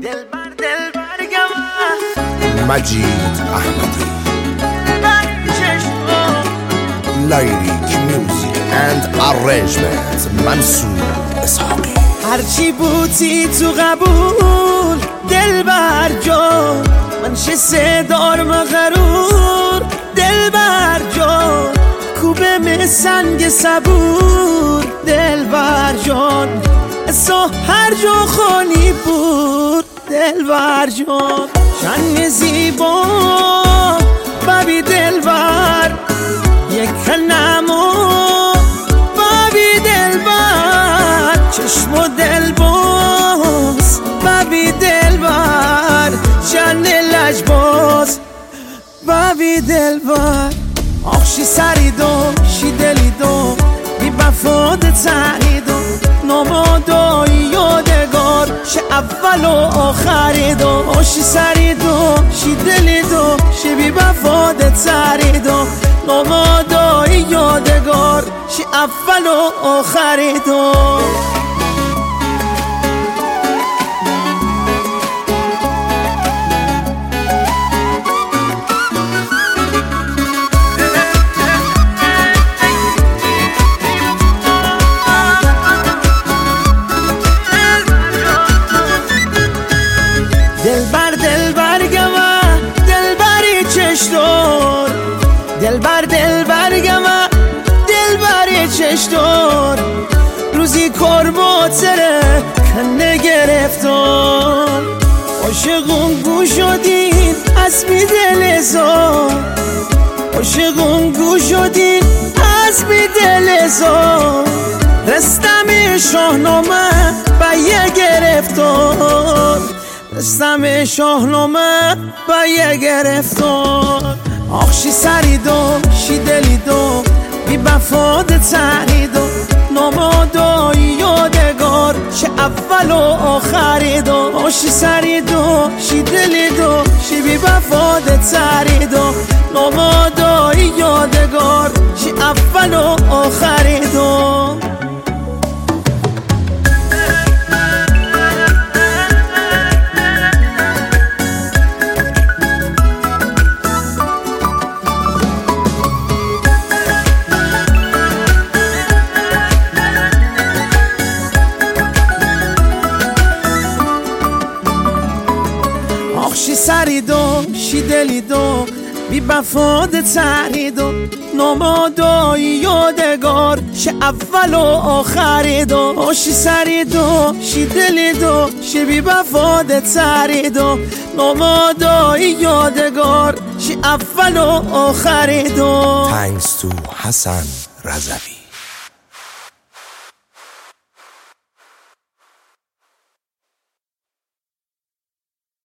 مجید احمدی لیریک میوزیک اند ارنجمنت منصور اسحاقی. هرچی بودی تو قبول دلبر جان، من صدار مغرور دلبر جان، کوبه می سنگ صبور دلبر جان، سو هر جا خانی بود دلبر جان. چند زیبا بابی دلبر یک نمو بابی دلبر، چشم و دل باز بابی دلبر، چند لجباز بابی دلبر. آخشی سریدو شی دلیدو بی بفاد تریدو نمادای یادگار شه اول و آخریدو. آخشی سریدو شی دلیدو شی بی بفاد تریدو نمادای یادگار شه اول و آخریدو. دلبر دلبر گما دلبری چشدار، دلبر دلبر گما دلبری چشدار، روزی کرباتره کنه گرفتار. عاشقون گو شدین از بی دل زار، عاشقون گو شدین از بی دل زار، رستم شاهنامه با یه گرفتار، رستم شاهنامه با یه گرفتار. آخشی سریدو شی دلیدو بی بفاد تریدو نمادای یادگار چه اول و آخریدو. آخشی سریدو شی دلیدو شی بی بفاد تریدو نمادای یادگار چه اول و آخریدو. آخشی سریدو شی دلیدو بی بفاد تریدو نمادای یادگار شه اول و آخریدو. آخشی سریدو شی دلیدو شی بی بفاد تریدو نمادای یادگار شه اول و آخریدو. Thanks to حسن رضوی.